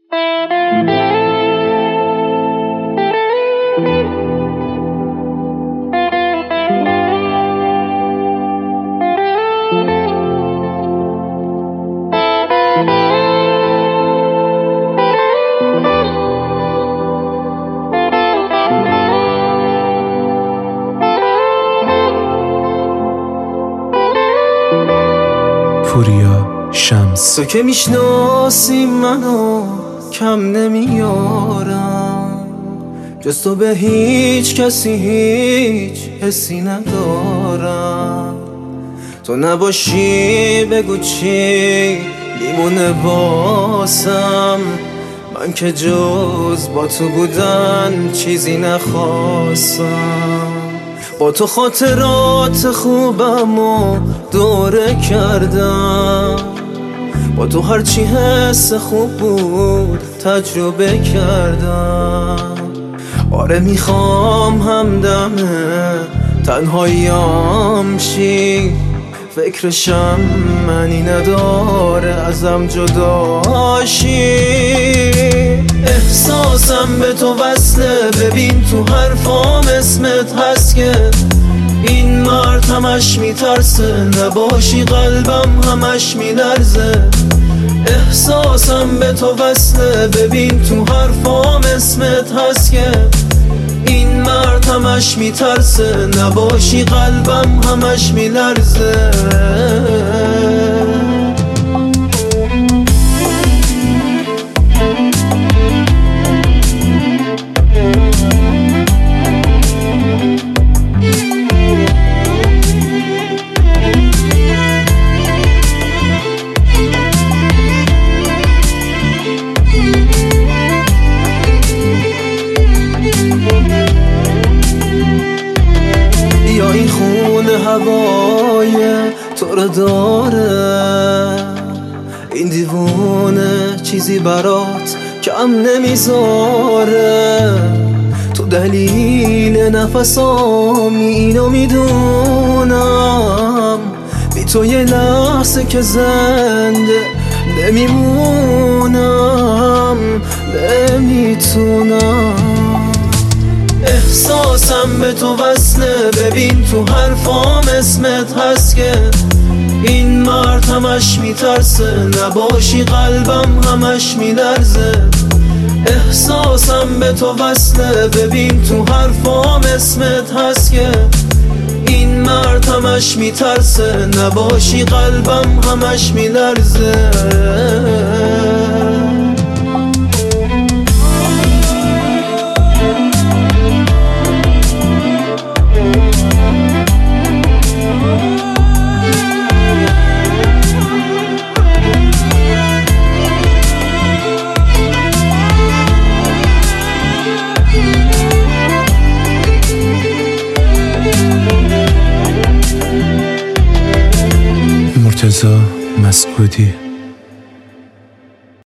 پوریا شمس. تو که میشناسی منو کم نمیارم، جز تو به هیچ کسی هیچ حسی ندارم. تو نباشی بگو چی میمونه واسم، من که جز با تو بودن چیزی نخواستم. با تو خاطرات خوبمو دوره کردم، با تو هرچی حس خوب بود تجربه کردم. آره میخوام همدمه تنهاییام شی، فکرشم منی نداره ازم جداشی. احساسم به تو وصله، ببین تو حرفام اسمت هست که این مرد همش میترسه، نباشی قلبم همش میلرزه. احساسم به تو وصله، ببین تو حرفام اسمت هست که این مرد همش میترسه، نباشی قلبم همش میلرزه. یا این خونه هوای تو رو داره، این دیوونه چیزی برات کم نمیذاره. تو دلیل نفسامی اینو میدونم، بی تو یه لحظه که زنده نمیمونم، نمیتونم. احساسم به تو وصله، ببین تو حرفام اسمت هست که این مرد همش میترسه، نباشی قلبم همش میلرزه. احساسم به تو وصله، ببین تو حرفام اسمت هست که این مرد همش میترسه، نباشی قلبم همش میلرزه. مرتضی مسعودی.